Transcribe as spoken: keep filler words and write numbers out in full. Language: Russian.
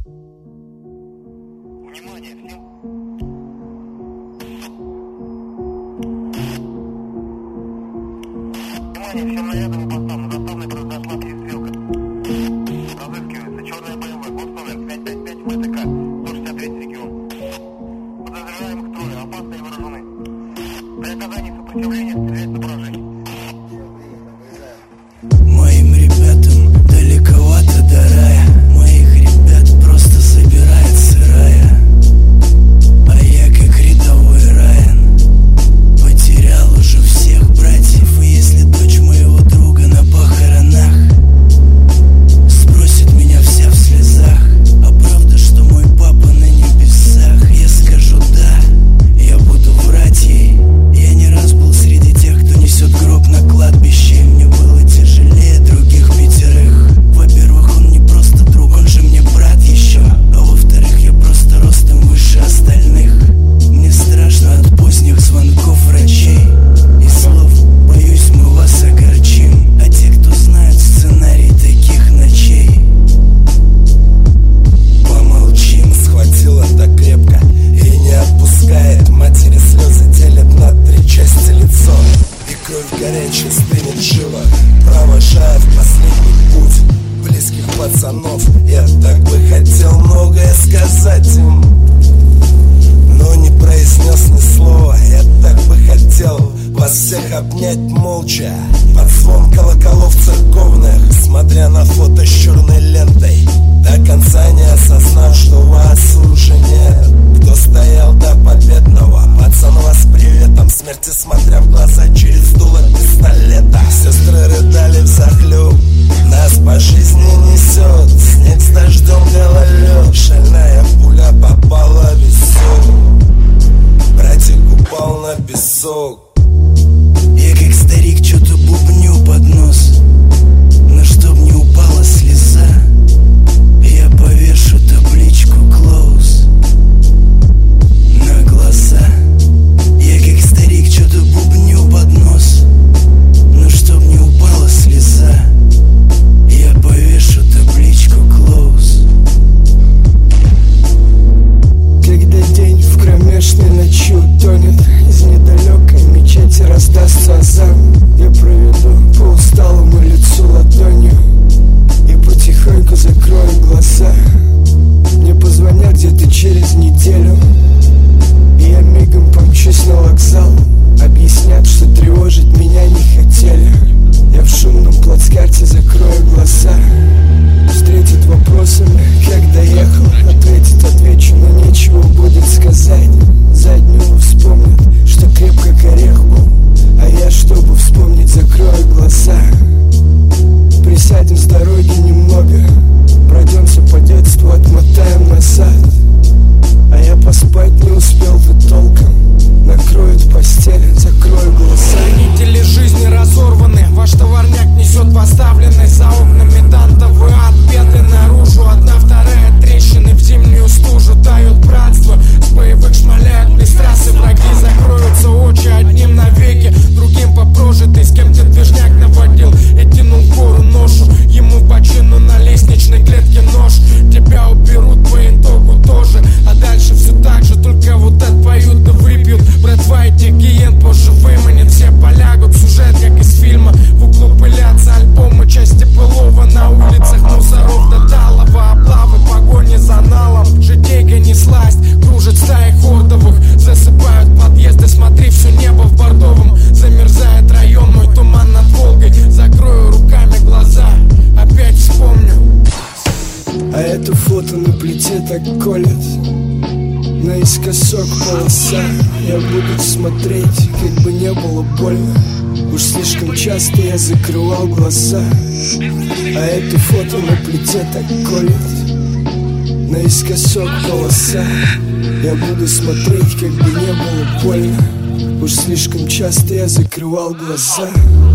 Внимание всем. Внимание всем нарядам и постам. На заставной произошла перестрелка. Разыскивается черная бэ эм вэ, госномер пять пять пять вэ тэ ка, сто шестьдесят третий регион. Подозреваемых трое, опасны и вооружены. При оказании сопротивления стрелять на поражение. Моим ребятам далековато до рая. Моих ребят просто забирает сырая. А я как рядовой Райан потерял уже всех братьев. И если дочь моего друга на похоронах спросит меня вся в слезах: а правда, что мой папа на небесах? Я скажу да, я буду врать ей. Я не раз был среди тех, кто несет гроб на кладбище. Мне было тяжелее других пятерых. Во-первых, он не просто друг, он же мне брат еще. А во-вторых, я просто ростом выше остальных. Мне страшно от поздних звонков врачей и слов: боюсь, мы вас огорчим. А те, кто знают сценарий таких ночей, помолчим. Схватила так крепко и не отпускает. Матери слезы делят на три части лицо, и кровь горячая стынет живо, провожая в последний путь близких пацанов. Я так бы хотел многое сказать им, но не произнес ни слова. Я так бы хотел вас всех обнять молча под звон колоколов церковных, смотря на фото с черной лентой, до конца не осознав, что вас уже нет. Кто стоял до победного, пацан вас с приветом смерти, смотря в глаза через дуло пистолета. Сестры рыдали взахлеб, нас по жизни несет снег с дождем, гололед. Шальная пуля попала в висок, братик упал на песок. Я как старик что-то бубню под нос, но чтоб не упала слеза, я повешу табличку close на глаза. Я как старик что-то бубню под нос, но чтоб не упала слеза, я повешу табличку close. Когда день в кромешной ночи утонет, из недалекой мечети раздастся азан. Я проведу по усталому лицу ладонью и потихоньку закрою глаза. Мне позвонят где-то через неделю, и я мигом помчусь на вокзал. Объяснят, что тревожить меня не хотели. Я в шумном плацкарте закрою глаза. Встретят вопросами, как доехал. Ответить отвечу, но нечего будет сказать. Заднего вспомнят, что крепко как орех был. А я, чтобы вспомнить, закрою глаза. Присядем с дороги немного, пройдемся по детству, отмотаем назад. А я поспать не успел-то толком. Накроют постель, закрою глаза. Хранители жизни разорваны, ваш товарняк несет поставленный за окнами дантовый ад. Беды наружу, одна вторая трещины в зимнюю стужу дают братство. С боевых шмаляют без трассы враги. Закроются очи одним навеки, другим по прожитой. С кем-то движняк наводил и тянул гору ношу. Ему по чину на лестничной клетке нож. Тебя уберут по итогу тоже, а дальше все так же, только вот отпоют да выпьют. Братва этих гиен позже выманит, все полягут. Сюжет как из фильма, в углу пылятся альбомы, части былого. На улицах мусоров до талого, облавы, погони за налом. Житейка несласть, кружит стаи хордовых. Засыпают подъезды, смотри, все небо в бордовом. Замерзает район, мой туман над Волгой. Закрою руками глаза, опять вспомню. А это фото на плите так колет, наискосок полоса. Я буду смотреть, как бы не было больно. Уж слишком часто я закрывал глаза. А это фото на плите так колет, наискосок полоса. Я буду смотреть, как бы не было больно. Уж слишком часто я закрывал глаза.